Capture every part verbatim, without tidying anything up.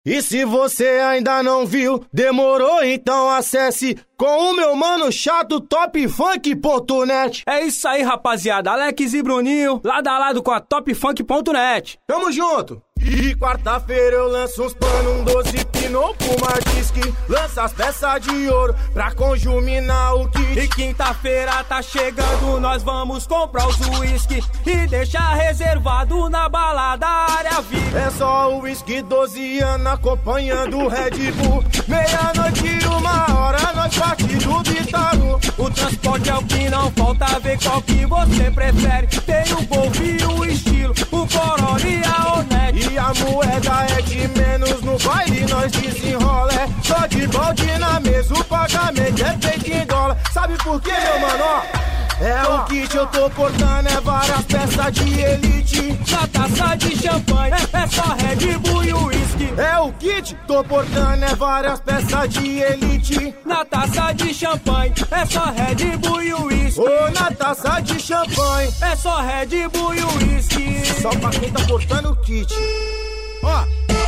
E se você ainda não viu, demorou, então acesse com o meu mano chato top funk ponto net. É isso aí, rapaziada, Alex e Bruninho, lado a lado com a top funk ponto net. Tamo junto! E quarta-feira eu lanço uns pano, um doze pino pro Marquisque. Lança as peças de ouro pra conjuminar o kit. E quinta-feira tá chegando, nós vamos comprar os uísque e deixar reservado na balada área V I P. É só o uísque doze anos acompanhando o Red Bull. Meia-noite, uma hora, nós parte do Bitaru. O transporte é o que não falta, ver qual que você prefere. Tem o Golf e o estilo, o Corolla e a Onete. E a moeda é de menos, no baile nós desenrola. É só de balde na mesa, o pagamento é feito em dólar. Sabe por quê, meu mano? É o kit, eu tô portando, é várias peças de elite. Na taça de champanhe, é, é só Red Bull e uísque. É o kit, tô portando, é várias peças de elite. Na taça de champanhe, é só Red Bull e uísque. Ou na taça de champanhe, é só Red Bull e uísque. Só pra quem tá portando o kit. Ó.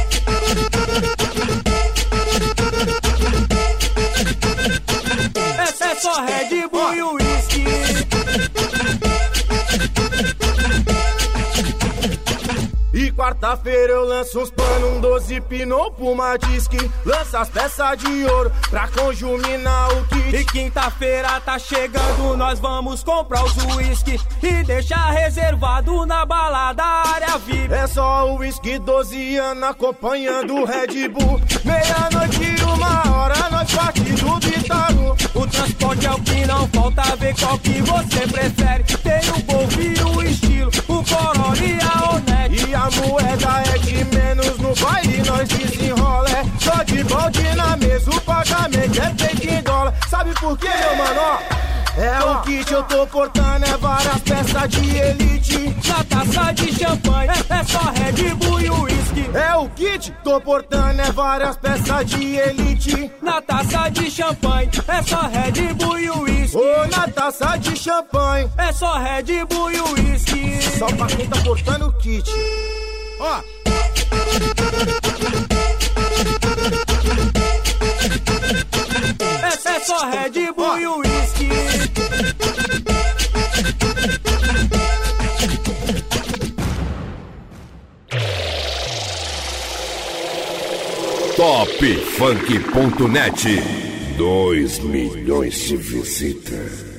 É, é só Red Bull oh. e uísque. E quarta-feira eu lanço uns pano, um doze pino pro Marquisque. Lança as peças de ouro pra conjuminar o kit. E quinta-feira tá chegando, nós vamos comprar os uísque e deixar reservado na balada área V I P. É só o uísque doze anos acompanhando o Red Bull. Meia-noite, uma hora, nós parte do Bitaru. O transporte é o que não falta, ver qual que você prefere. Tem o Golf e o estilo, o Corolla e a Onete. E a moeda é de menos, no baile nós desenrola. É só de balde na mesa, o pagamento é feito em dólar. Sabe por quê, meu mano? É o kit, eu tô portando, é várias peças de elite. Na taça de champanhe, é, é só Red Bull e uísque. É o kit, tô portando, é várias peças de elite. Na taça de champanhe, é só Red Bull e uísque. Ou na taça de champanhe, é só Red Bull e uísque. Só pra quem tá portando o kit. Ó. É, é só Red Bull oh. e uísque. top funk ponto net. Dois milhões de visitas.